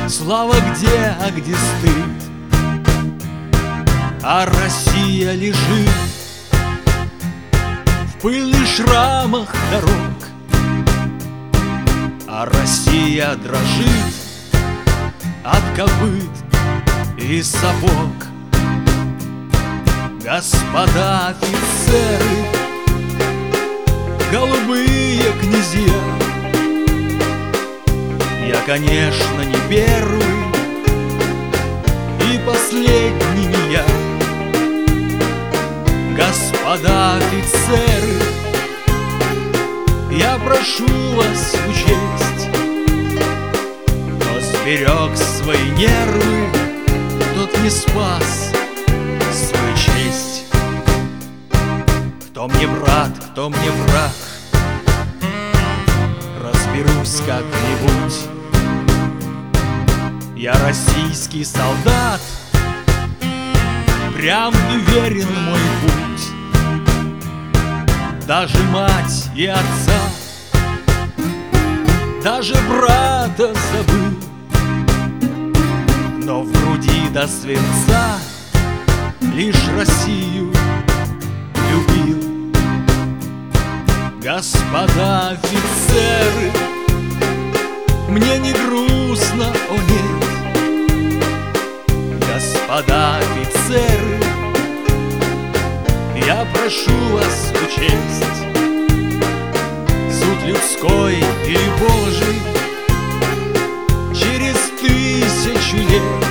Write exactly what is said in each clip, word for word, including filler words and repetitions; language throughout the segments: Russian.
Слава где, а где стыд? А Россия лежит в пыльных шрамах дорог, а Россия дрожит от копыт и сапог. Господа офицеры, голубые князья, я, конечно, не первый и последний не я. Господа офицеры, я прошу вас учесть, кто сберег свои нервы, тот не спас свою честь. Кто мне брат, кто мне враг, разберусь как-нибудь. Я российский солдат, прям и верен мой путь. Даже мать и отца, даже брата забыл, но в груди до свинца лишь Россию любил. Господа офицеры, мне не грустно, о нет. Господа офицеры, я прошу вас учесть, суд людской или Божий через тысячу лет.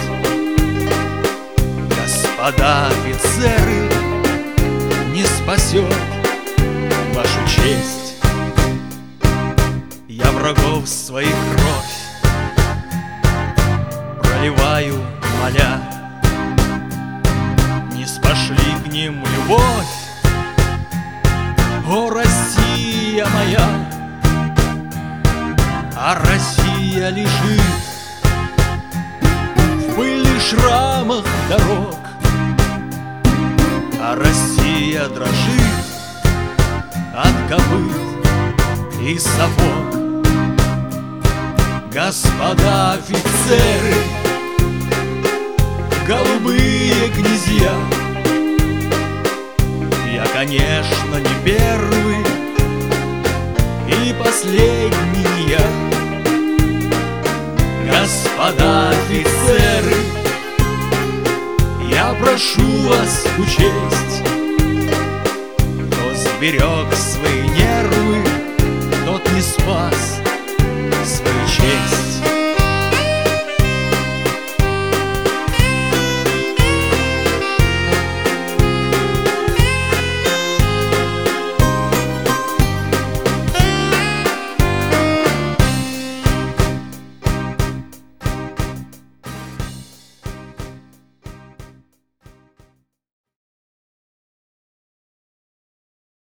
Господа офицеры, не спасет вашу честь. Я врагов своих кровь проливаю, моля, не спошли к ним любовь. О, Россия моя, а Россия лежит в пыльных шрамах дорог, а Россия дрожит от копыт и сапог. Господа офицеры, голубые князья, я, конечно, не первый и последний я. Господа офицеры, я прошу вас учесть, кто сберег свои